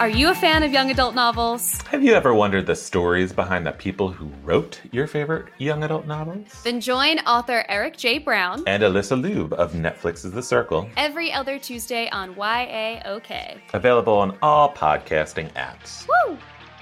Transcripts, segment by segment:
Are you a fan of young adult novels? Have you ever wondered the stories behind the people who wrote your favorite young adult novels? Then join author Eric J. Brown and Alyssa Lube of Netflix's The Circle every other Tuesday on YAOK. Available on all podcasting apps. Woo!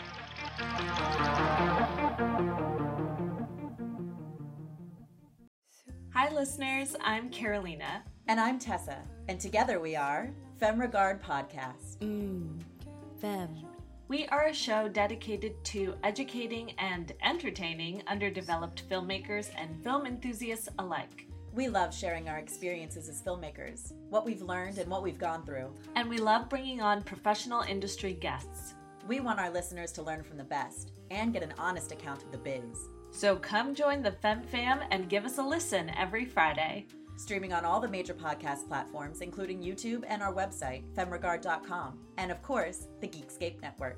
Hi listeners, I'm Carolina. And I'm Tessa, and together we are Femme Regard Podcast. Femme. We are a show dedicated to educating and entertaining underdeveloped filmmakers and film enthusiasts alike. We love sharing our experiences as filmmakers, what we've learned and what we've gone through. And we love bringing on professional industry guests. We want our listeners to learn from the best and get an honest account of the biz. So come join the Femme Fam and give us a listen every Friday. Streaming on all the major podcast platforms, including YouTube and our website, femregard.com, and of course, the Geekscape Network.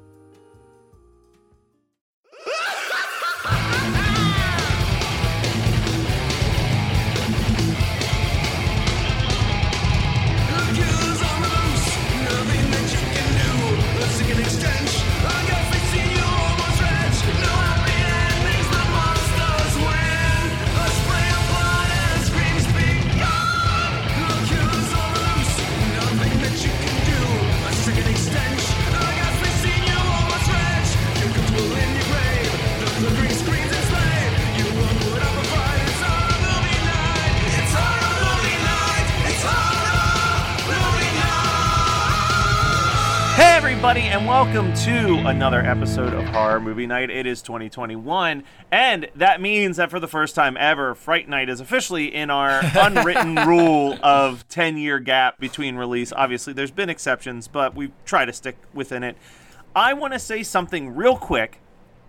Everybody, and welcome to another episode of Horror Movie Night. It is 2021, and that means that for the first time ever, Fright Night is officially in our unwritten rule of 10-year gap between release. Obviously, there's been exceptions, but we try to stick within it. I want to say something real quick,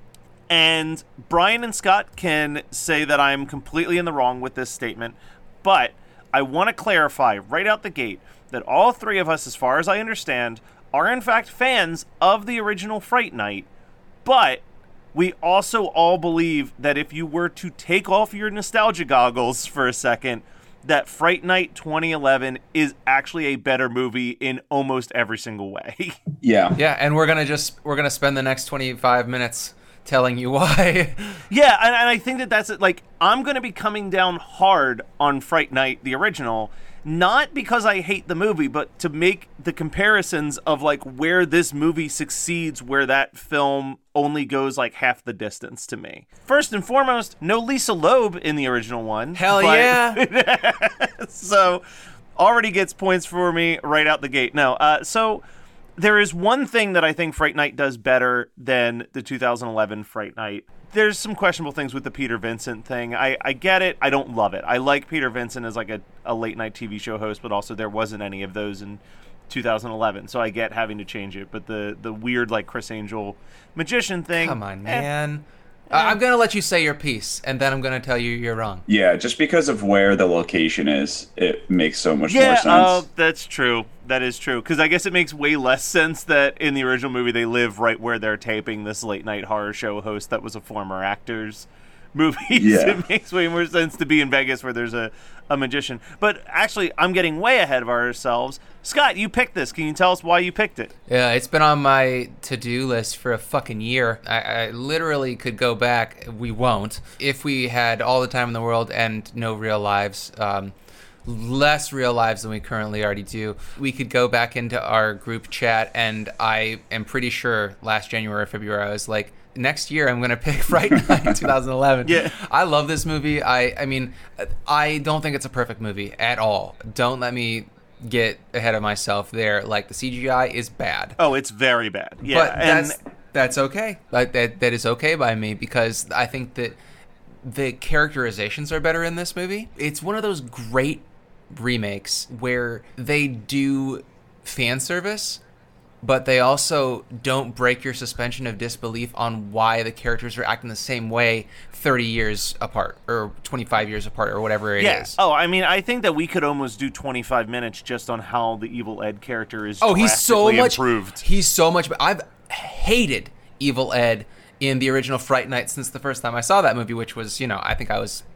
and Brian and Scott can say that I'm completely in the wrong with this statement, but I want to clarify right out the gate that all three of us, as far as I understand, are in fact fans of the original Fright Night, but we also all believe that if you were to take off your nostalgia goggles for a second, that Fright Night 2011 is actually a better movie in almost every single way. Yeah, and we're gonna spend the next 25 minutes telling you why. Yeah, and I think that's it. Like, I'm gonna be coming down hard on Fright Night, the original, not because I hate the movie, but to make the comparisons of like where this movie succeeds, where that film only goes like half the distance to me. First and foremost, no Lisa Loeb in the original one. Hell yeah. So already gets points for me right out the gate. No, so there is one thing that I think Fright Night does better than the 2011 Fright Night. There's some questionable things with the Peter Vincent thing. I get it. I don't love it. I like Peter Vincent as like a late night TV show host, but also there wasn't any of those in 2011, so I get having to change it. But the weird like Chris Angel magician thing. Come on, man. I'm going to let you say your piece, and then I'm going to tell you you're wrong. Yeah, just because of where the location is, it makes so much more sense. Yeah, that's true. That is true. Because I guess it makes way less sense that in the original movie they live right where they're taping this late night horror show host that was a former actor's movies. Yeah. It makes way more sense to be in Vegas where there's a magician. But actually, I'm getting way ahead of ourselves. Scott, you picked this. Can you tell us why you picked it? Yeah, it's been on my to-do list for a fucking year. I literally could go back. We won't. If we had all the time in the world and no real lives, less real lives than we currently already do, we could go back into our group chat, and I am pretty sure last January or February I was like, next year I'm going to pick Fright Night 2011. Yeah. I love this movie. I mean, I don't think it's a perfect movie at all. Don't let me get ahead of myself there. Like, the CGI is bad. Oh, it's very bad. Yeah, but that's okay. Like, that is okay by me, because I think that the characterizations are better in this movie. It's one of those great remakes where they do fan service, but they also don't break your suspension of disbelief on why the characters are acting the same way 30 years apart or 25 years apart or whatever it is. Oh, I mean, I think that we could almost do 25 minutes just on how the Evil Ed character is he's so much improved. He's so much. I've hated Evil Ed in the original Fright Night since the first time I saw that movie, which was, I think I was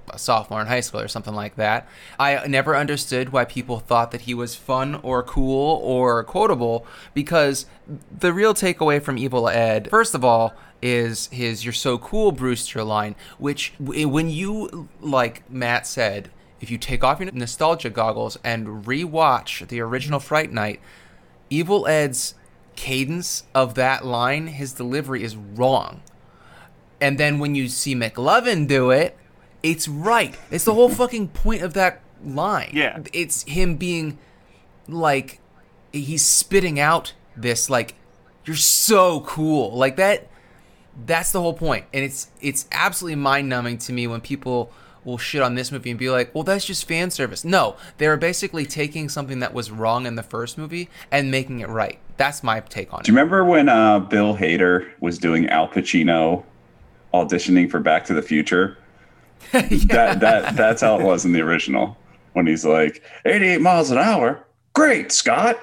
a sophomore in high school or something like that. I never understood why people thought that he was fun or cool or quotable, because the real takeaway from Evil Ed, first of all, is his "You're so cool, Brewster" line, which, when you, like Matt said, if you take off your nostalgia goggles and rewatch the original Fright Night, Evil Ed's cadence of that line, his delivery is wrong. And then when you see McLovin do it, it's right. It's the whole fucking point of that line. Yeah. It's him being like, he's spitting out this, like, you're so cool. Like that's the whole point. And it's absolutely mind-numbing to me when people will shit on this movie and be like, well, that's just fan service. No, they're basically taking something that was wrong in the first movie and making it right. That's my take on it. Do you remember when Bill Hader was doing Al Pacino auditioning for Back to the Future? Yeah. That's how it was in the original, when he's like, 88 miles an hour. Great, Scott.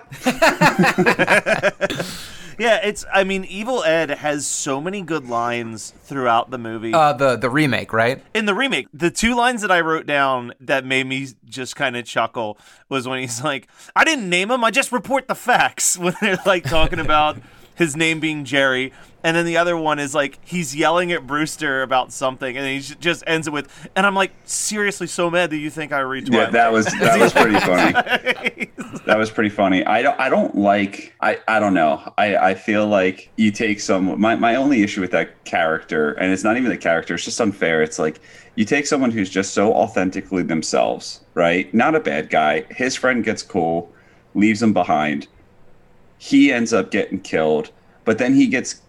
Yeah, Evil Ed has so many good lines throughout the movie. The remake, right? In the remake, the two lines that I wrote down that made me just kind of chuckle was when he's like, I didn't name him, I just report the facts, when they're like talking about his name being Jerry. And then the other one is like, he's yelling at Brewster about something, and he just ends it with, and I'm like, seriously so mad that you think I read Twilight. Yeah, that was pretty funny. That was pretty funny. I don't know. I feel like you take my only issue with that character, and it's not even the character, it's just unfair. It's like, you take someone who's just so authentically themselves, right? Not a bad guy. His friend gets cool, leaves him behind. He ends up getting killed, but then he gets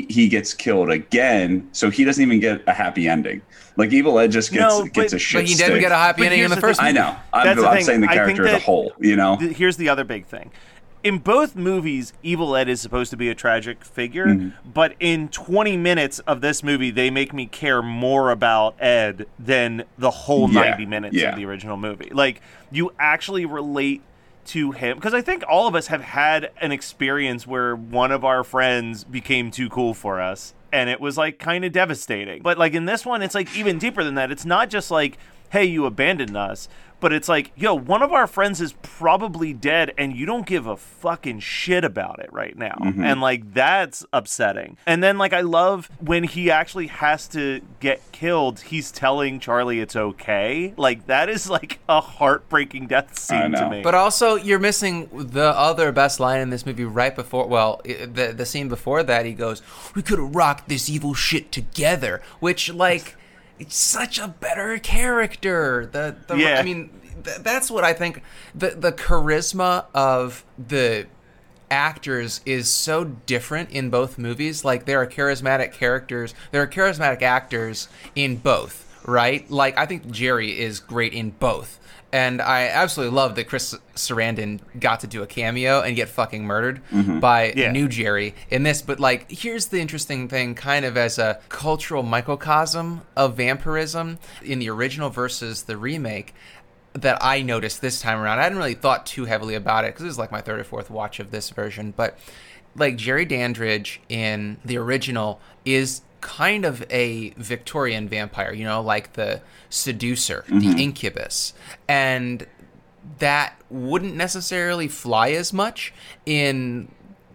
killed again, so he doesn't even get a happy ending. Like, Evil Ed just gets a shit But he stick. didn't get a happy ending in the first movie. I know. I'm saying the character as a whole, you know? Here's the other big thing. In both movies, Evil Ed is supposed to be a tragic figure, but in 20 minutes of this movie, they make me care more about Ed than the whole 90 minutes of the original movie. Like, you actually relate to him, because I think all of us have had an experience where one of our friends became too cool for us, and it was like kind of devastating. But like in this one, it's like even deeper than that. It's not just like, hey, you abandoned us, but it's like, yo, one of our friends is probably dead and you don't give a fucking shit about it right now. And like, that's upsetting. And then like, I love when he actually has to get killed, he's telling Charlie it's okay. Like, that is like a heartbreaking death scene to me. But also, you're missing the other best line in this movie right before, well, the scene before that, he goes, we could have rocked this evil shit together, which, like, it's such a better character. I mean, that's what I think. The charisma of the actors is so different in both movies. Like, there are charismatic characters. There are charismatic actors in both, right? Like, I think Jerry is great in both. And I absolutely love that Chris Sarandon got to do a cameo and get fucking murdered by new Jerry in this. But, like, here's the interesting thing, kind of as a cultural microcosm of vampirism in the original versus the remake, that I noticed this time around. I hadn't really thought too heavily about it because it was like my third or fourth watch of this version. But, like, Jerry Dandridge in the original is kind of a Victorian vampire, you know, like the seducer, the incubus. And that wouldn't necessarily fly as much in,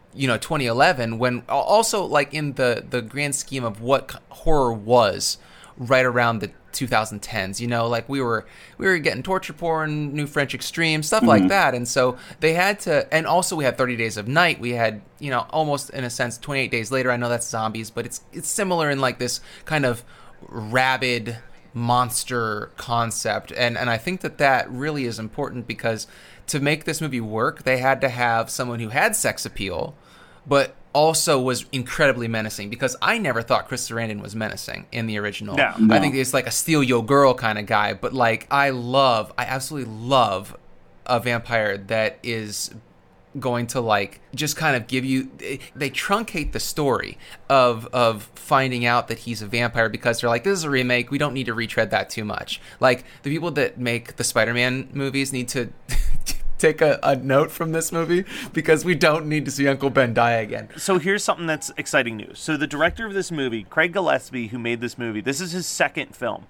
2011, when also, like, in the grand scheme of what horror was right around the 2010s, like we were getting torture porn, New French Extreme, stuff like that. And so they had to, and also we had 30 Days of Night. We had, almost in a sense 28 Days Later. I know that's zombies, but it's similar in like this kind of rabid monster concept. And I think that really is important, because to make this movie work, they had to have someone who had sex appeal, but also was incredibly menacing, because I never thought Chris Sarandon was menacing in the original. No. I think it's like a steal your girl kind of guy, but like I absolutely love a vampire that is going to like just kind of give you, they truncate the story of finding out that he's a vampire, because they're like, this is a remake, we don't need to retread that too much. Like, the people that make the Spider-Man movies need to take a note from this movie, because we don't need to see Uncle Ben die again. So here's something that's exciting news. So the director of this movie, Craig Gillespie, who made this movie, this is his second film.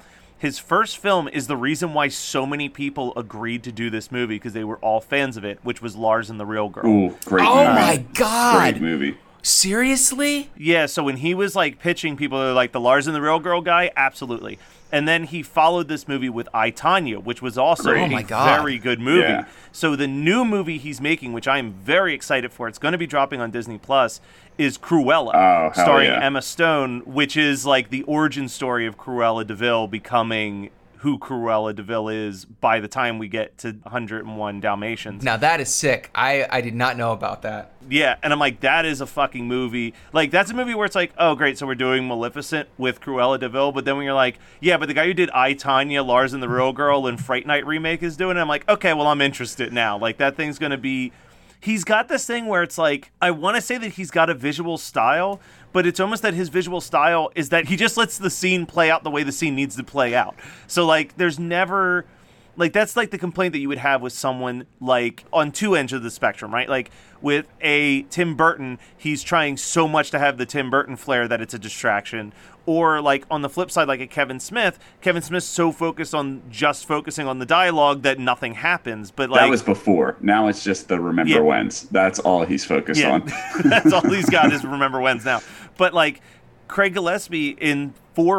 his first film is the reason why so many people agreed to do this movie, because they were all fans of it, which was Lars and the Real Girl. Ooh, great Oh movie. my God. Great movie. Seriously? Yeah, so when he was like pitching people, they're like, the Lars and the Real Girl guy? Absolutely. And then he followed this movie with I, Tonya, which was also Great. Oh a my God. very good movie. Yeah. So the new movie he's making, which I am very excited for, it's going to be dropping on Disney Plus, is Cruella, Oh, hell starring yeah. Emma Stone, which is like the origin story of Cruella de Vil becoming who Cruella de Vil is by the time we get to 101 Dalmatians. Now that is sick. I did not know about that. Yeah, and I'm like, that is a fucking movie. Like, that's a movie where it's like, oh, great, so we're doing Maleficent with Cruella de Vil, but then when you're like, yeah, but the guy who did I, Tonya, Lars and the Real Girl, and Fright Night remake is doing it, I'm like, okay, well, I'm interested now. Like, that thing's going to be... He's got this thing where it's like, I want to say that he's got a visual style, but it's almost that his visual style is that he just lets the scene play out the way the scene needs to play out. So, like, there's never... Like, that's like the complaint that you would have with someone like on two ends of the spectrum, right? Like with a Tim Burton, he's trying so much to have the Tim Burton flair that it's a distraction. Or like on the flip side, like a Kevin Smith's so focused on just focusing on the dialogue that nothing happens. But like That was before. Now it's just the remember Yeah. whens. That's all he's focused on. That's all he's got is remember whens now. But like Craig Gillespie in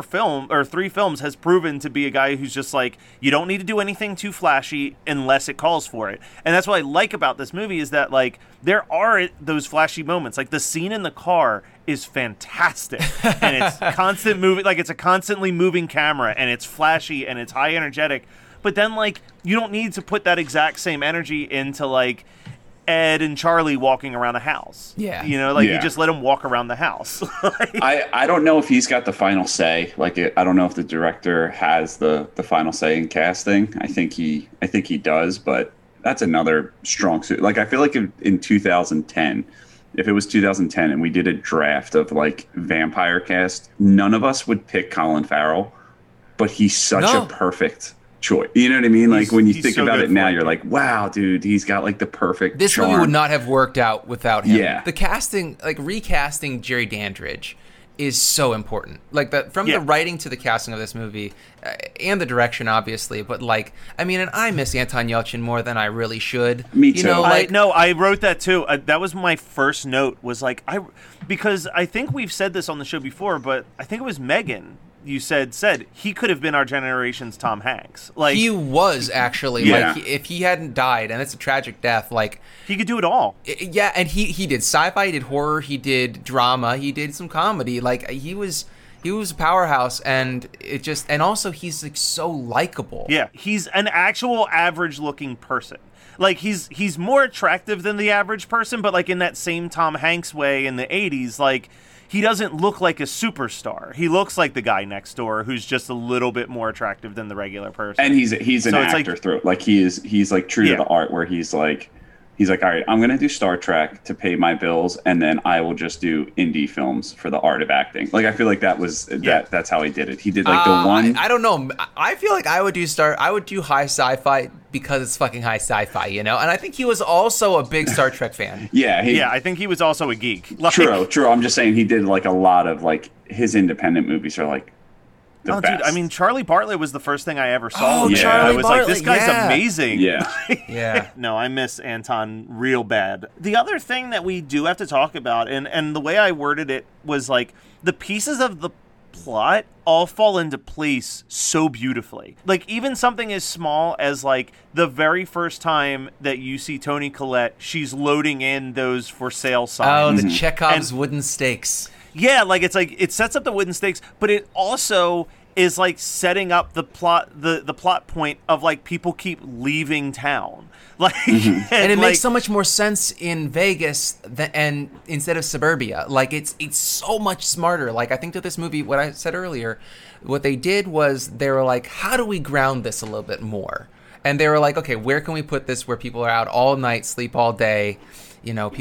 3 films has proven to be a guy who's just like, you don't need to do anything too flashy unless it calls for it. And that's what I like about this movie is that like there are those flashy moments. Like the scene in the car is fantastic. And it's constant moving, like it's a constantly moving camera and it's flashy and it's high energetic. But then like you don't need to put that exact same energy into like Ed and Charlie walking around a house. Yeah. You know, like Yeah. you just let them walk around the house. Like, I don't know if he's got the final say. Like I don't know if the director has the final say in casting. I think he does, but that's another strong suit. Like I feel like in 2010, if it was 2010 and we did a draft of like vampire cast, none of us would pick Colin Farrell, but he's such No. a perfect choice. You know what I mean? Like when you he's think so about good it now, for it. you're like, wow, dude, he's got like the perfect This charm. movie would not have worked out without him. Yeah. The casting, like recasting Jerry Dandridge, is so important. Like from Yeah. the writing to the casting of this movie, and the direction, obviously. But like, I mean, and I miss Anton Yelchin more than I really should. Me You too. know, like, I wrote that too. That was my first note. Was like because I think we've said this on the show before, but I think it was Megan. You said he could have been our generation's Tom Hanks. Like he was actually Yeah. like if he hadn't died, and it's a tragic death. Like, he could do it all. yeah, and he did sci-fi, he did horror, he did drama, he did some comedy. Like he was a powerhouse, and also he's like so likable. Yeah, he's an actual average-looking person. Like he's more attractive than the average person, but like in that same Tom Hanks way in the 80s, like he doesn't look like a superstar. He looks like the guy next door who's just a little bit more attractive than the regular person. And he's an So it's actor like- through. Like he's like true Yeah. to the art, where he's like, all right, I'm gonna do Star Trek to pay my bills, and then I will just do indie films for the art of acting. Like I feel like that's how he did it. He did like the one. I don't know. I feel like I would do high sci-fi because it's fucking high sci-fi, you know. And I think he was also a big Star Trek fan. Yeah, yeah, I think he was also a geek. Like, true. I'm just saying he did like a lot of like his independent movies are like the best. dude, I mean, Charlie Bartlett was the first thing I ever saw. Oh, him. Charlie I was like, this Bartlett, guy's yeah. amazing. yeah, Yeah. No, I miss Anton real bad. The other thing that we do have to talk about, and the way I worded it was like the pieces of the plot all fall into place so beautifully. Like even something as small as like the very first time that you see Toni Collette, she's loading in those for sale Oh, signs. the Chekhov's And- wooden stakes. Yeah, like it's like it sets up the wooden stakes, but it also is like setting up the plot the plot point of like people keep leaving town. Like And it like, makes so much more sense in Vegas and instead of suburbia. Like it's so much smarter. Like I think that this movie, what I said earlier, what they did was they were like, how do we ground this a little bit more? And they were like, okay, where can we put this where people are out all night, sleep all day? You know,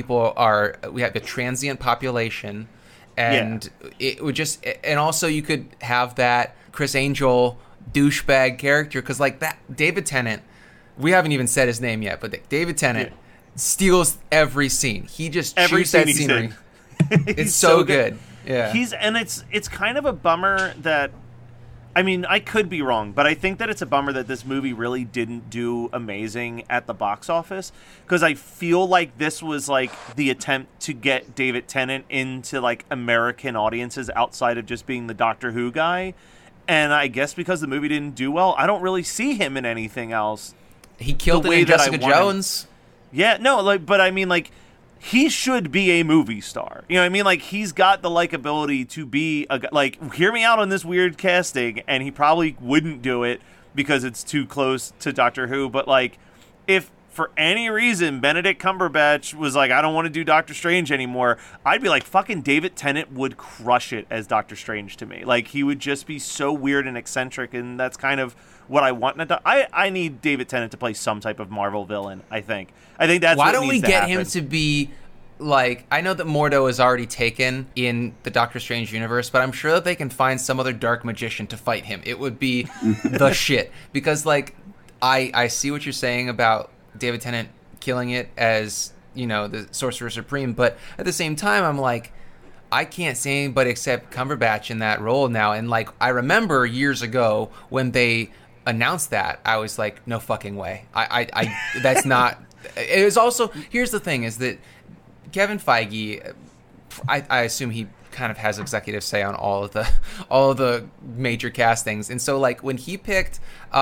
we have a transient population. And it would just, and also you could have that Chris Angel douchebag character, because like that David Tennant, we haven't even said his name yet, but David Tennant steals every scene. He just Every shoots that scene he's scenery. in. It's so good. Yeah. It's kind of a bummer that I mean, I could be wrong, but I think that it's a bummer that this movie really didn't do amazing at the box office, because I feel like this was like the attempt to get David Tennant into like American audiences outside of just being the Doctor Who guy. And I guess because the movie didn't do well, I don't really see him in anything else. He killed it in Jessica Jones. Yeah, no, like, but I mean, like, he should be a movie star. You know what I mean? Like, he's got the likability to be a guy. Like, hear me out on this weird casting, and he probably wouldn't do it because it's too close to Doctor Who. But, like, if for any reason Benedict Cumberbatch was like, I don't want to do Doctor Strange anymore, I'd be like, fucking David Tennant would crush it as Doctor Strange to me. Like, he would just be so weird and eccentric, and that's kind of what I want. I need David Tennant to play some type of Marvel villain, I think that's why what don't we needs to get happen. him to be like, I know that Mordo is already taken in the Doctor Strange universe, but I'm sure that they can find some other dark magician to fight him. It would be the shit. Because, like, I see what you're saying about David Tennant killing it as, you know, the Sorcerer Supreme, but at the same time, I'm like, I can't see anybody except Cumberbatch in that role now. And, like, I remember years ago when they announced that, I was like, no fucking way. I that's not... It was also... Here's the thing, is that Kevin Feige, I assume he kind of has executive say on all of the major castings. And so, like, when he picked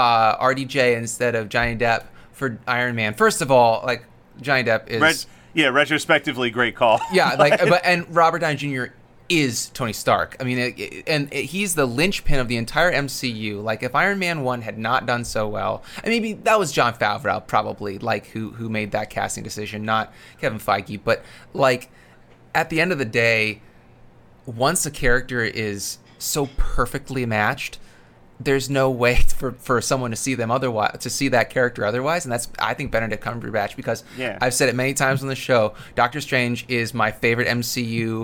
RDJ instead of Johnny Depp for Iron Man, first of all, like, Johnny Depp is... retrospectively, great call. Yeah, like, and Robert Downey Jr. is Tony Stark. I mean, he's the linchpin of the entire MCU. Like, if Iron Man 1 had not done so well, and maybe that was Jon Favreau probably, like, who made that casting decision, not Kevin Feige. But, like, at the end of the day, once a character is so perfectly matched, there's no way for someone to see them otherwise, to see that character otherwise, and that's, I think, Benedict Cumberbatch, because I've said it many times on the show, Doctor Strange is my favorite MCU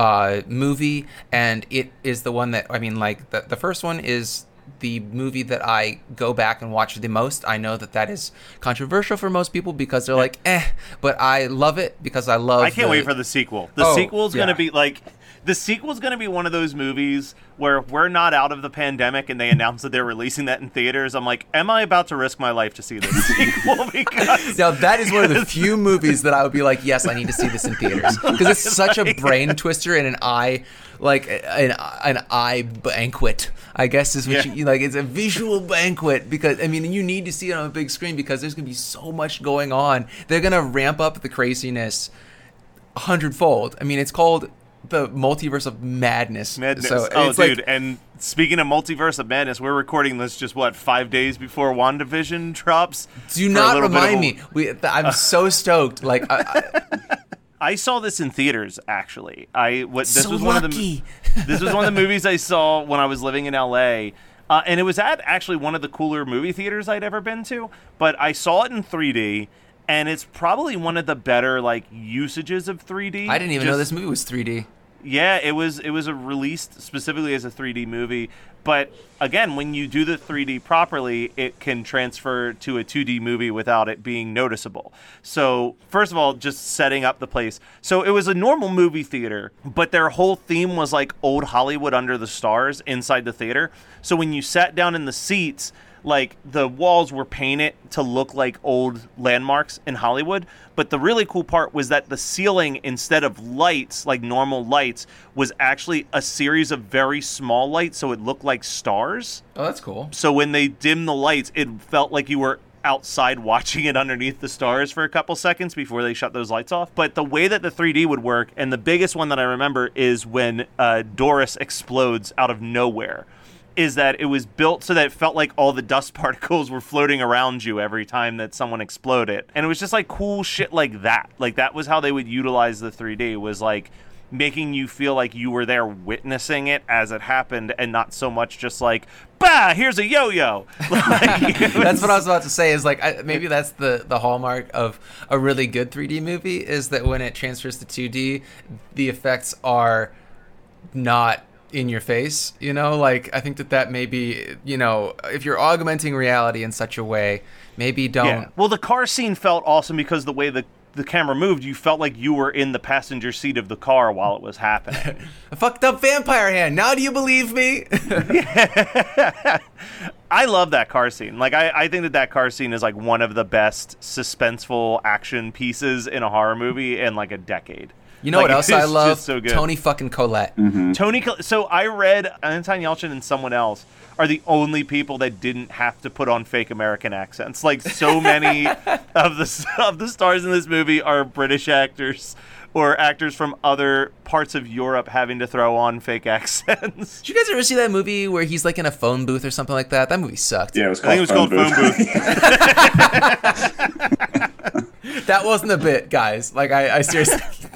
movie, and it is the one that, I mean, like, the first one is the movie that I go back and watch the most. I know that is controversial for most people because they're like, but I love it because I love... I can't wait for the sequel. The sequel's going to be, like... The sequel's going to be one of those movies where we're not out of the pandemic and they announce that they're releasing that in theaters. I'm like, am I about to risk my life to see this sequel? Because now, that is one of the few movies that I would be like, yes, I need to see this in theaters. Because it's such a brain twister and an eye banquet, I guess is what you like. It's a visual banquet because, I mean, you need to see it on a big screen because there's going to be so much going on. They're going to ramp up the craziness 100-fold. I mean, it's called the Multiverse of Madness. So dude, and speaking of Multiverse of Madness, we're recording this just, 5 days before WandaVision drops? Do not remind me. I'm so stoked. Like, I saw this in theaters, actually. This was one of the movies I saw when I was living in LA. And it was at actually one of the cooler movie theaters I'd ever been to. But I saw it in 3D. And it's probably one of the better, like, usages of 3D. I didn't even know this movie was 3D. Yeah, it was released specifically as a 3D movie. But, again, when you do the 3D properly, it can transfer to a 2D movie without it being noticeable. So, first of all, just setting up the place. So, it was a normal movie theater, but their whole theme was, like, old Hollywood under the stars inside the theater. So, when you sat down in the seats... like, the walls were painted to look like old landmarks in Hollywood. But the really cool part was that the ceiling, instead of lights, like normal lights, was actually a series of very small lights, so it looked like stars. Oh, that's cool. So when they dimmed the lights, it felt like you were outside watching it underneath the stars for a couple seconds before they shut those lights off. But the way that the 3D would work, and the biggest one that I remember is when Doris explodes out of nowhere, is that it was built so that it felt like all the dust particles were floating around you every time that someone exploded. And it was just like cool shit like that. Like, that was how they would utilize the 3D, was like making you feel like you were there witnessing it as it happened, and not so much just like, bah, here's a yo-yo. Like, that's what I was about to say, is like, maybe that's the hallmark of a really good 3D movie, is that when it transfers to 2D, the effects are not in your face, you know? Like, I think that may be, you know, if you're augmenting reality in such a way, maybe don't. Yeah. Well, the car scene felt awesome because the way the the camera moved, you felt like you were in the passenger seat of the car while it was happening. A fucked up vampire hand. Now do you believe me? I love that car scene. Like, I think that car scene is like one of the best suspenseful action pieces in a horror movie in like a decade. You know Like, what else it's I love? just so good. Tony fucking Collette. So I read Anton Yelchin and someone else are the only people that didn't have to put on fake American accents. Like, so many of the stars in this movie are British actors or actors from other parts of Europe having to throw on fake accents. Did you guys ever see that movie where he's like in a phone booth or something like that? That movie sucked. Yeah, it was I called, think it was called Phone Booth. That wasn't a bit, guys. Like, I seriously...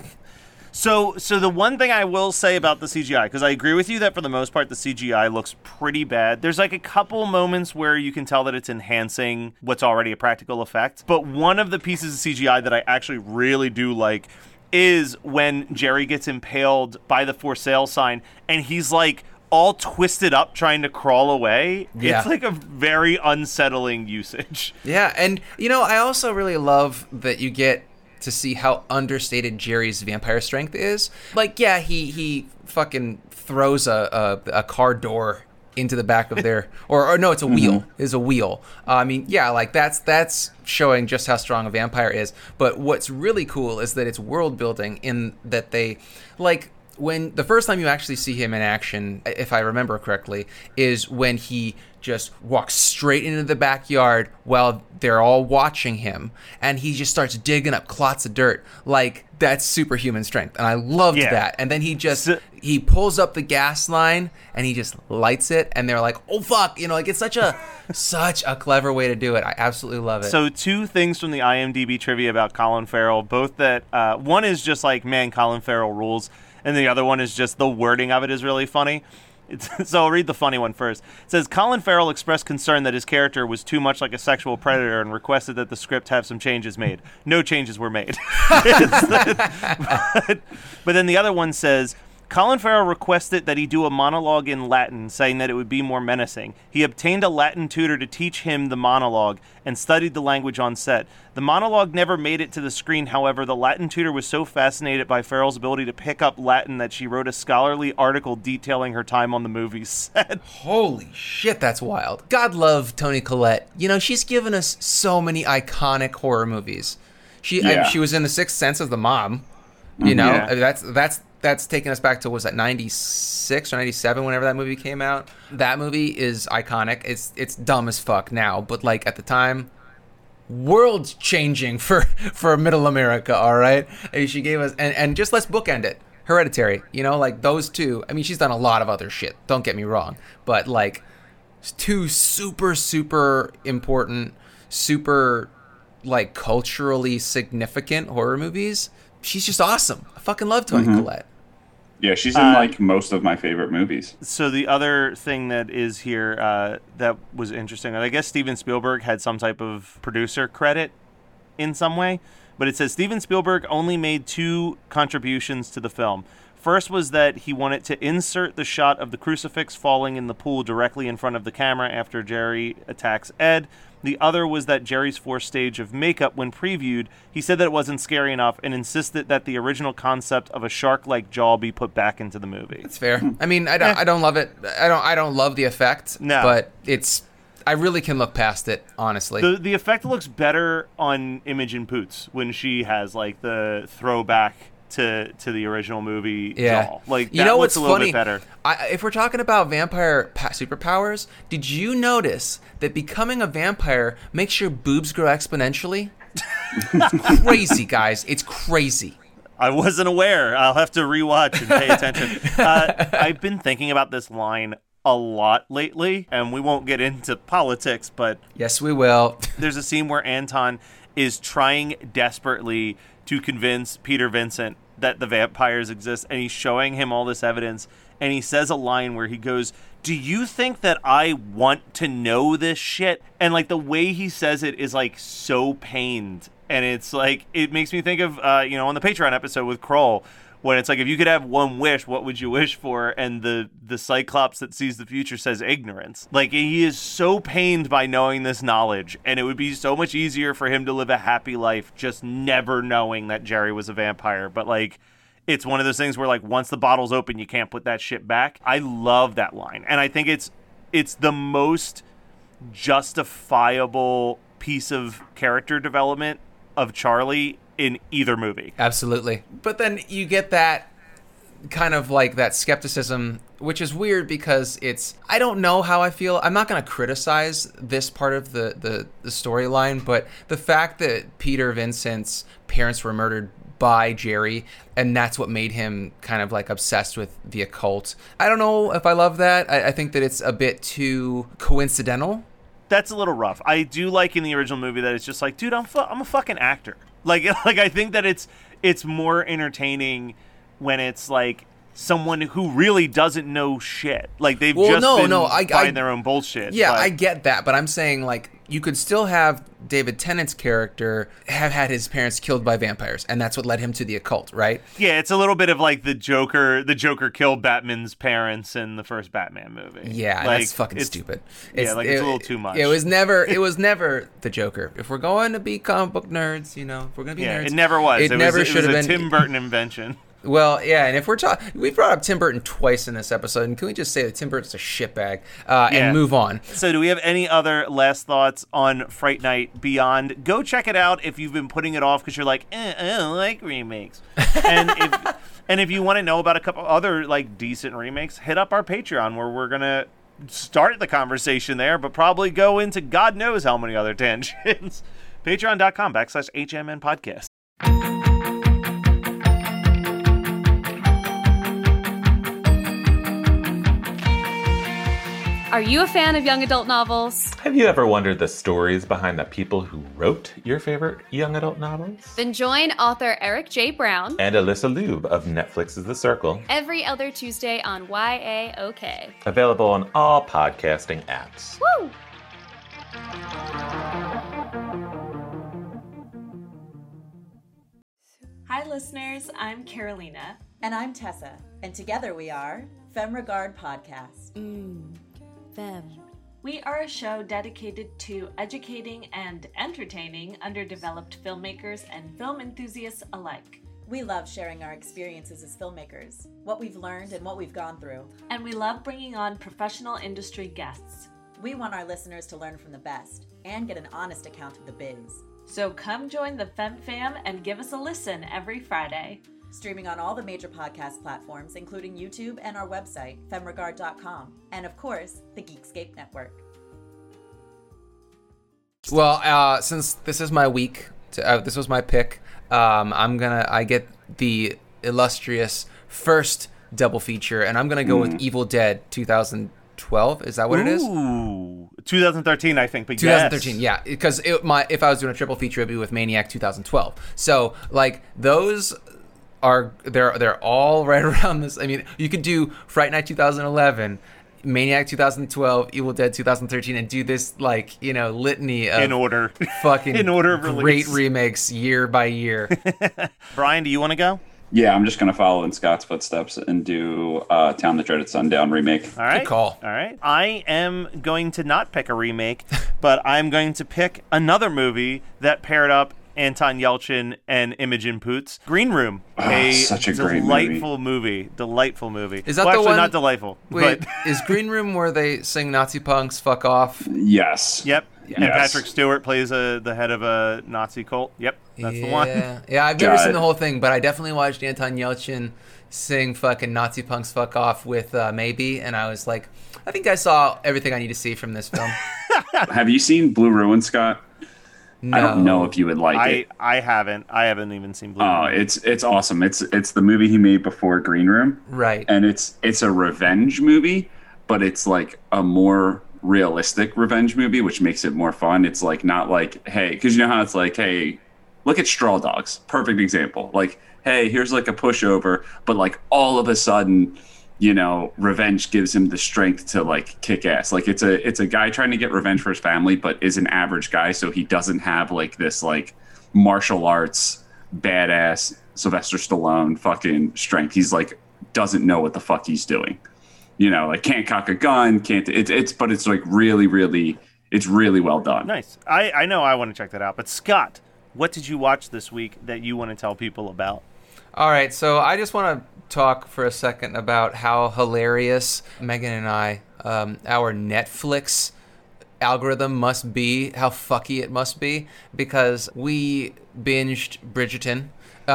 So the one thing I will say about the CGI, because I agree with you that for the most part the CGI looks pretty bad. There's like a couple moments where you can tell that it's enhancing what's already a practical effect. But one of the pieces of CGI that I actually really do like is when Jerry gets impaled by the for sale sign and he's like all twisted up trying to crawl away. Yeah. It's like a very unsettling usage. Yeah, and, you know, I also really love that you get to see how understated Jerry's vampire strength is. Like, yeah, he fucking throws a car door into the back of their or no, it's a wheel. It's a wheel. I mean, yeah, like that's showing just how strong a vampire is. But what's really cool is that it's world building in that they like when the first time you actually see him in action, if I remember correctly, is when he just walks straight into the backyard while they're all watching him, and he just starts digging up clots of dirt. Like, that's superhuman strength, and I loved that. And then he pulls up the gas line, and he just lights it, and they're like, oh, fuck. You know, like, it's such a clever way to do it. I absolutely love it. So 2 things from the IMDb trivia about Colin Farrell, both that, one is just like, man, Colin Farrell rules, and the other one is just the wording of it is really funny. So I'll read the funny one first. It says, Colin Farrell expressed concern that his character was too much like a sexual predator and requested that the script have some changes made. No changes were made. But then the other one says, Colin Farrell requested that he do a monologue in Latin, saying that it would be more menacing. He obtained a Latin tutor to teach him the monologue and studied the language on set. The monologue never made it to the screen, however, the Latin tutor was so fascinated by Farrell's ability to pick up Latin that she wrote a scholarly article detailing her time on the movie set. Holy shit, that's wild. God love Toni Collette. You know, she's given us so many iconic horror movies. She was in The Sixth Sense as the mom. You know, that's taking us back to, was that 96 or 97 whenever that movie came out? That movie is iconic. It's dumb as fuck now, but like at the time, world changing for middle America, all right? And she gave us and just let's bookend it. Hereditary, you know, like those two. I mean, she's done a lot of other shit, don't get me wrong, but like 2 super important, super like culturally significant horror movies. She's just awesome. I fucking love Toni Collette. Yeah, she's in like most of my favorite movies. So the other thing that is here that was interesting, I guess Steven Spielberg had some type of producer credit in some way, but it says Steven Spielberg only made 2 contributions to the film. First was that he wanted to insert the shot of the crucifix falling in the pool directly in front of the camera after Jerry attacks Ed. The other was that Jerry's 4th stage of makeup, when previewed, he said that it wasn't scary enough and insisted that the original concept of a shark-like jaw be put back into the movie. That's fair. I mean, I don't love it. I don't love the effect. No. But I really can look past it, honestly. The effect looks better on Imogen Poots when she has like the throwback to the original movie jaw. Like, you know looks what's a little funny? bit better. If we're talking about vampire superpowers, did you notice that becoming a vampire makes your boobs grow exponentially? It's crazy, guys. It's crazy. I wasn't aware. I'll have to rewatch and pay attention. I've been thinking about this line a lot lately, and we won't get into politics, but yes, we will. There's a scene where Anton is trying desperately to convince Peter Vincent that the vampires exist, and he's showing him all this evidence, and he says a line where he goes, "Do you think that I want to know this shit?" And like the way he says it is like so pained, and it's like it makes me think of on the Patreon episode with Kroll, when it's like, if you could have one wish, what would you wish for? And the Cyclops that sees the future says ignorance. Like, he is so pained by knowing this knowledge, and it would be so much easier for him to live a happy life just never knowing that Jerry was a vampire. But like, it's one of those things where like, once the bottle's open, you can't put that shit back. I love that line, and I think it's the most justifiable piece of character development of Charlie in either movie. Absolutely. But then you get that kind of like that skepticism, which is weird because I don't know how I feel. I'm not going to criticize this part of the storyline, but the fact that Peter Vincent's parents were murdered by Jerry, and that's what made him kind of like obsessed with the occult. I don't know if I love that. I think that it's a bit too coincidental. That's a little rough. I do like in the original movie that it's just like, dude, I'm a fucking actor. Like I think that it's more entertaining when it's like someone who really doesn't know shit. Like they've buying their own bullshit. Yeah, I get that, but I'm saying like you could still have David Tennant's character have had his parents killed by vampires, and that's what led him to the occult, right? Yeah, it's a little bit of like the Joker killed Batman's parents in the first Batman movie. Yeah, like, that's fucking stupid. It's a little too much. It was never the Joker. If we're going to be comic book nerds, if we're going to be nerds. It never was. It never should have been a Tim Burton invention. Well, yeah, and if we're talking, we brought up Tim Burton twice in this episode, and can we just say that Tim Burton's a shitbag and move on? So do we have any other last thoughts on Fright Night Beyond? Go check it out if you've been putting it off because you're like, I don't like remakes. And if you want to know about a couple other like decent remakes, hit up our Patreon where we're going to start the conversation there, but probably go into God knows how many other tangents. Patreon.com/HMN podcast. Are you a fan of young adult novels? Have you ever wondered the stories behind the people who wrote your favorite young adult novels? Then join author Eric J. Brown and Alyssa Lube of Netflix's The Circle every other Tuesday on YA OK. Available on all podcasting apps. Woo! Hi, listeners. I'm Carolina. And I'm Tessa. And together we are Femme Regard Podcast. Femme. We are a show dedicated to educating and entertaining underdeveloped filmmakers and film enthusiasts alike. We love sharing our experiences as filmmakers, what we've learned and what we've gone through. And we love bringing on professional industry guests. We want our listeners to learn from the best and get an honest account of the biz. So come join the Femme Fam and give us a listen every Friday. Streaming on all the major podcast platforms, including YouTube and our website, femregard.com, and of course, the Geekscape Network. Well, since this is my week, this was my pick, I get the illustrious first double feature, and I'm gonna go with Evil Dead 2012. Is that what it is? Ooh, 2013, I think. But 2013, yes. yeah, because if I was doing a triple feature, it'd be with Maniac 2012. So like those they're all right around this. I mean, you could do Fright Night 2011, Maniac 2012, Evil Dead 2013, and do this litany of in order, fucking in order of great release. remakes year by year. Brian, do you want to go? Yeah, I'm just going to follow in Scott's footsteps and do Town That Dreaded Sundown remake. All right. Good call. All right. I am going to not pick a remake, but I'm going to pick another movie that paired up Anton Yelchin and Imogen Poots. Green Room. Such a great delightful movie. Delightful movie. Is that well, the actually one? Not delightful. Wait, but is Green Room where they sing Nazi punks fuck off? Yes. Yep. And Yes. Patrick Stewart plays the head of a Nazi cult. Yep. That's the one. Yeah, I've never seen the whole thing, but I definitely watched Anton Yelchin sing fucking Nazi punks fuck off with Maybe, and I was like, I think I saw everything I need to see from this film. Have you seen Blue Ruin, Scott? No. I don't know if you would like it. I haven't even seen Blue Oh, Ruin. it's awesome. It's the movie he made before Green Room. Right. And it's a revenge movie, but it's like a more realistic revenge movie, which makes it more fun. It's like not like, hey, because you know how it's like, hey, look at Straw Dogs. Perfect example. Like, hey, here's like a pushover, but like all of a sudden, revenge gives him the strength to like kick ass. Like it's a guy trying to get revenge for his family, but is an average guy, so he doesn't have like this like martial arts badass Sylvester Stallone fucking strength. He's like doesn't know what the fuck he's doing. You know, like can't cock a gun, can't. But it's like really, it's really well done. Nice. I know I want to check that out. But Scott, what did you watch this week that you want to tell people about? All right, so I just want to talk for a second about how hilarious Megan and I, our Netflix algorithm must be, how fucky it must be, because we binged Bridgerton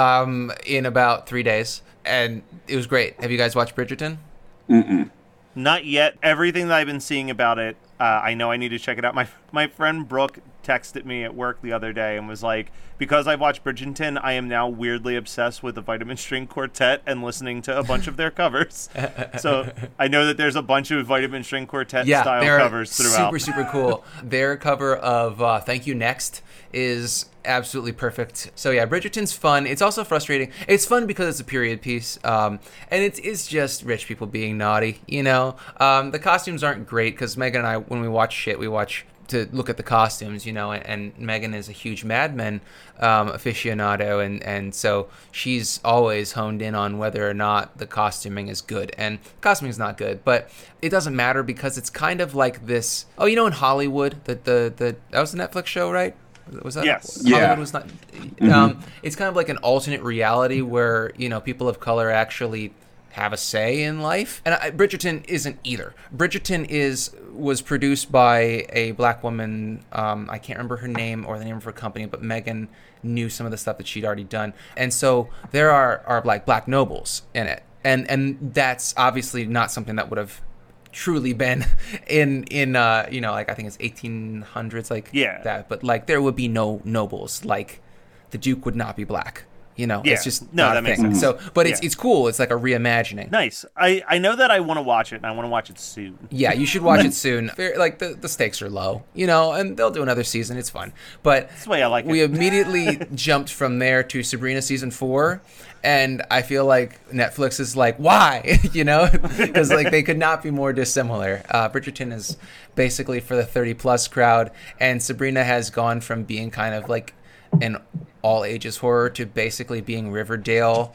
in about 3 days, and it was great. Have you guys watched Bridgerton? Mm-mm. Not yet. Everything that I've been seeing about it, I know I need to check it out. My friend Brooke texted me at work the other day and was like, because I watched Bridgerton, I am now weirdly obsessed with the Vitamin String Quartet and listening to a bunch of their covers. So I know that there's a bunch of Vitamin String Quartet style covers throughout. Super cool. Their cover of Thank You Next is absolutely perfect. So yeah, Bridgerton's fun. It's also frustrating. It's fun because it's a period piece, and it's just rich people being naughty, you know? The costumes aren't great because Megan and I, when we watch shit, we watch to look at the costumes, you know, and Megan is a huge Mad Men aficionado, and so she's always honed in on whether or not the costuming is good, and costuming is not good, but it doesn't matter because it's kind of like this. Oh, you know, in Hollywood, that was the Netflix show, right? Was that? Yes. Hollywood Yeah. was not. It's kind of like an alternate reality where, you know, people of color actually have a say in life, and Bridgerton isn't either. Bridgerton was produced by a black woman. I can't remember her name or the name of her company, but Megan knew some of the stuff that she'd already done, and so there are like black nobles in it, and that's obviously not something that would have truly been in you know, like I think it's 1800s, like that, but like there would be no nobles, like the Duke would not be black. You know, it's just not a thing. So, but it's cool. It's like a reimagining. Nice. I know that I want to watch it, and I want to watch it soon. Yeah, you should watch it soon. Like the stakes are low, you know, and they'll do another season. It's fun. But that's the way I like it. We immediately jumped from there to Sabrina season 4, and I feel like Netflix is like, why? You know, because like they could not be more dissimilar. Bridgerton is basically for the 30+ crowd, and Sabrina has gone from being kind of like an all ages horror to basically being Riverdale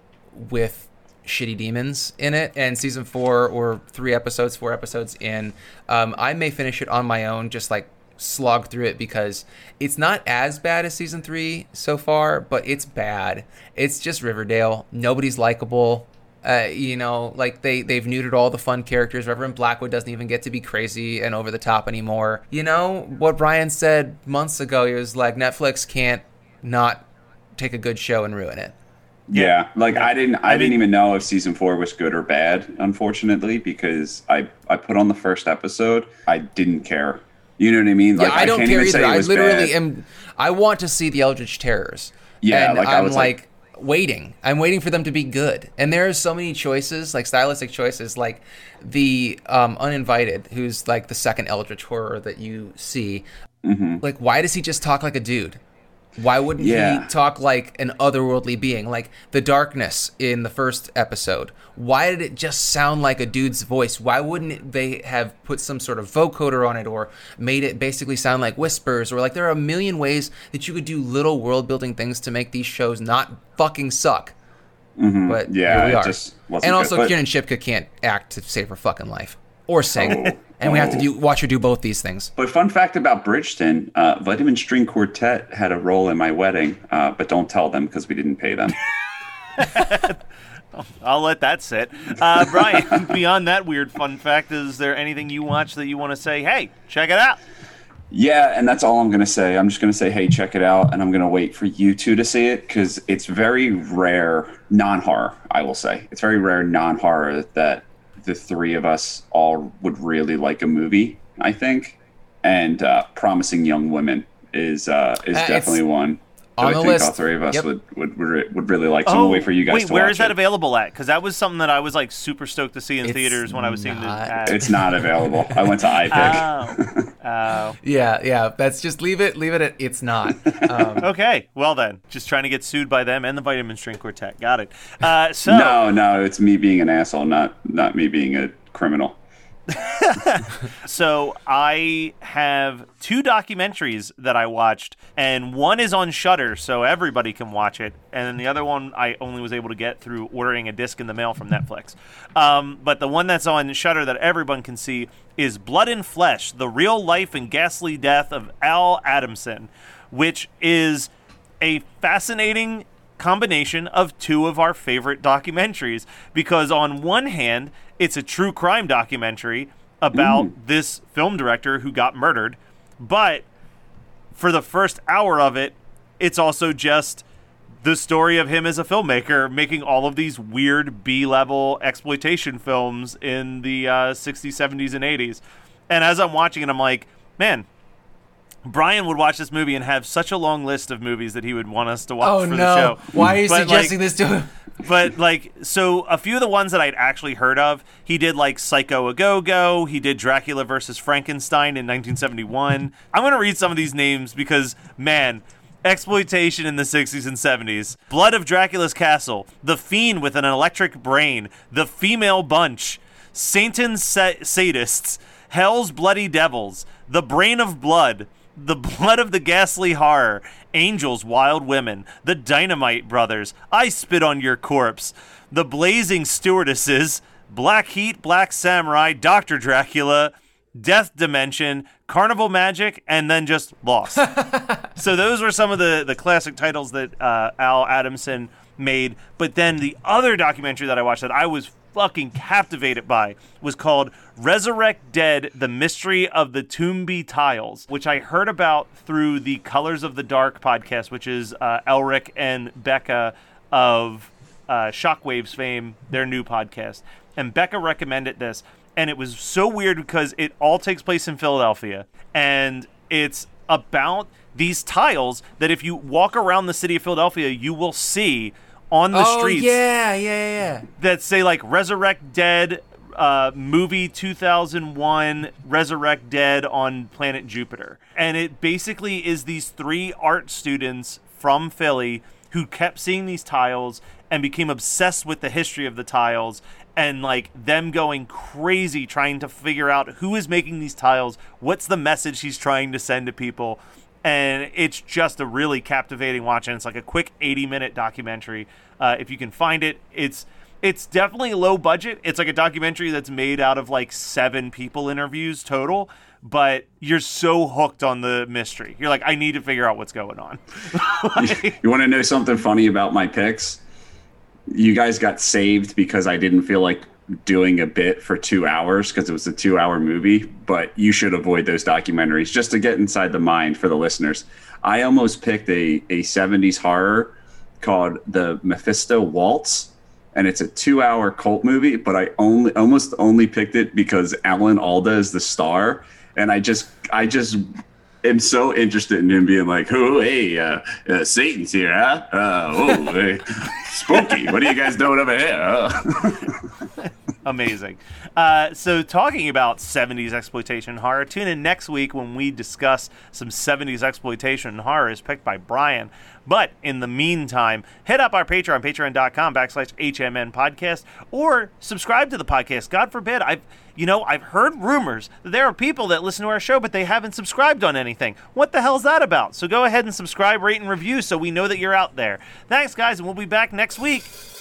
with shitty demons in it. And season 4 or 4 episodes in, I may finish it on my own, just like slog through it, because it's not as bad as season 3 so far, but it's bad. It's just Riverdale. Nobody's likable. You know, like they've neutered all the fun characters. Reverend Blackwood doesn't even get to be crazy and over the top anymore. You know what Brian said months ago? He was like, Netflix can't not take a good show and ruin it. Yeah, like I didn't even know if season 4 was good or bad, unfortunately, because I put on the first episode. I didn't care. You know what I mean? Like, yeah, I don't care either. I literally bad. I want to see the Eldritch Terrors. Yeah, and like I was like waiting. I'm waiting for them to be good. And there are so many choices, like stylistic choices, like the Uninvited, who's like the second Eldritch horror that you see. Mm-hmm. Like, why does he just talk like a dude? Why wouldn't he talk like an otherworldly being? Like the darkness in the first episode. Why did it just sound like a dude's voice? Why wouldn't they have put some sort of vocoder on it or made it basically sound like whispers? Or like there are a million ways that you could do little world building things to make these shows not fucking suck. Mm-hmm. But yeah, here we are. It just wasn't and also good, Kiernan Shipka can't act to save her fucking life. Or sing. And we have to watch her do both these things. But fun fact about Bridgerton, Vitamin String Quartet had a role in my wedding, but don't tell them because we didn't pay them. I'll let that sit. Brian, beyond that weird fun fact, is there anything you watch that you want to say, hey, check it out? Yeah, and that's all I'm going to say. I'm just going to say, hey, check it out, and I'm going to wait for you two to see it, because it's very rare non-horror, I will say. It's very rare non-horror that the three of us all would really like a movie, I think. And Promising Young Women is definitely one that on I the think list. all three of us Yep. would really like. So I'm gonna wait for you guys wait, to watch it. where is that available at? Because that was something that I was like super stoked to see in theaters when I was seeing the ad. It's not available. I went to iPick. Oh. Yeah. That's just leave it at it's not. Okay, well then, just trying to get sued by them and the Vitamin String Quartet. Got it. No, it's me being an asshole, not me being a criminal. So I have 2 documentaries that I watched, and one is on Shudder, so everybody can watch it, and then the other one I only was able to get through ordering a disc in the mail from Netflix. But the one that's on Shudder that everyone can see is Blood and Flesh, the real life and ghastly death of Al Adamson, which is a fascinating combination of 2 of our favorite documentaries, because on one hand, it's a true crime documentary about this film director who got murdered, but for the first hour of it, it's also just the story of him as a filmmaker making all of these weird B-level exploitation films in the 60s, 70s, and 80s. And as I'm watching it, I'm like, man, Brian would watch this movie and have such a long list of movies that he would want us to watch for the show. Why are you suggesting this to him? But, like, so a few of the ones that I'd actually heard of, he did, like, Psycho a Go-Go, he did Dracula versus Frankenstein in 1971. I'm going to read some of these names because, man, exploitation in the 60s and 70s. Blood of Dracula's Castle, The Fiend with an Electric Brain, The Female Bunch, Satan's Sadists, Hell's Bloody Devils, The Brain of Blood, The Blood of the Ghastly Horror, Angels, Wild Women, The Dynamite Brothers, I Spit on Your Corpse, The Blazing Stewardesses, Black Heat, Black Samurai, Dr. Dracula, Death Dimension, Carnival Magic, and then just Lost. So those were some of the classic titles that Al Adamson made. But then the other documentary that I watched that I was fucking captivated by was called Resurrect Dead, The Mystery of the Toomby Tiles, which I heard about through the Colors of the Dark podcast, which is Elric and Becca of Shockwave's fame, their new podcast. And Becca recommended this, and it was so weird because it all takes place in Philadelphia, and it's about these tiles that if you walk around the city of Philadelphia, you will see on the streets. Yeah. That say, like, Resurrect Dead, movie 2001, Resurrect Dead on planet Jupiter. And it basically is these 3 art students from Philly who kept seeing these tiles and became obsessed with the history of the tiles, and, like, them going crazy trying to figure out who is making these tiles, what's the message he's trying to send to people. And it's just a really captivating watch, and it's like a quick 80-minute documentary. If you can find it, it's definitely low budget. It's like a documentary that's made out of like 7 people interviews total, but you're so hooked on the mystery. You're like, I need to figure out what's going on. You want to know something funny about my picks? You guys got saved because I didn't feel like doing a bit for 2 hours because it was a 2-hour movie, but you should avoid those documentaries just to get inside the mind for the listeners. I almost picked a 70s horror called The Mephisto Waltz, and it's a 2-hour cult movie, but I almost only picked it because Alan Alda is the star, and I just am so interested in him being like, oh, hey, Satan's here, huh? Oh, hey, spooky. What are you guys doing over here? Amazing. So talking about 70s exploitation horror, tune in next week when we discuss some 70s exploitation horrors picked by Brian. But in the meantime, hit up our Patreon, patreon.com/HMN podcast, or subscribe to the podcast. God forbid, I've heard rumors that there are people that listen to our show, but they haven't subscribed on anything. What the hell's that about? So go ahead and subscribe, rate, and review so we know that you're out there. Thanks, guys, and we'll be back next week.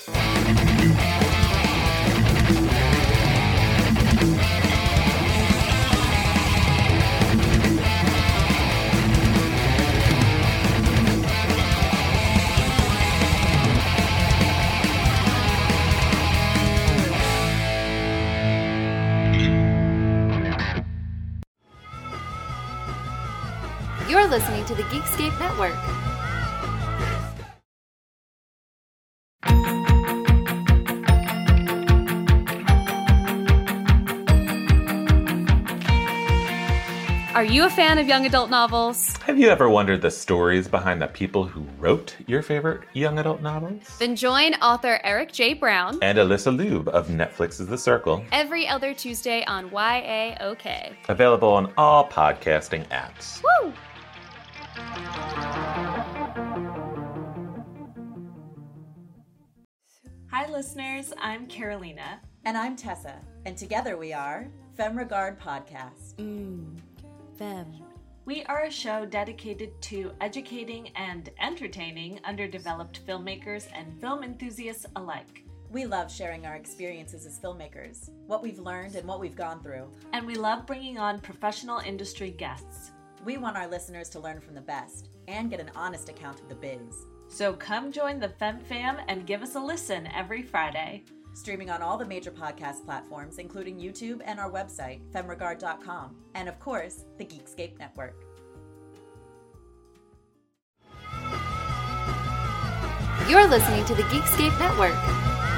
You're listening to the Geekscape Network. Are you a fan of young adult novels? Have you ever wondered the stories behind the people who wrote your favorite young adult novels? Then join author Eric J. Brown And Alyssa Lube of Netflix's The Circle. every other Tuesday on YAOK. Available on all podcasting apps. Woo! Hi, listeners. I'm Carolina. And I'm Tessa, and together we are FemRegard Podcast. Fem. We are a show dedicated to educating and entertaining underdeveloped filmmakers and film enthusiasts alike. We love sharing our experiences as filmmakers, what we've learned and what we've gone through. And we love bringing on professional industry guests. We want our listeners to learn from the best and get an honest account of the biz. So come join the Fem Fam and give us a listen every Friday. Streaming on all the major podcast platforms, including YouTube and our website, femregard.com, and of course, the Geekscape Network. You're listening to the Geekscape Network.